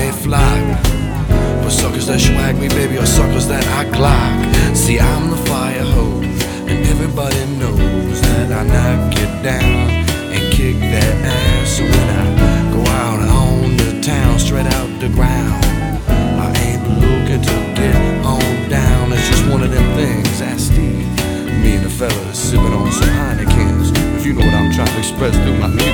they flock. For suckers that swag me, baby, or suckers that I clock. See, I'm the fire hose, and everybody knows that I knock it down and kick that ass. So when I go out on the town, straight out the ground, I ain't looking to get on down. It's just one of them things. Ask Steve, me and the fellas sipping on some Heinekens. If you know what I'm trying to express through my music.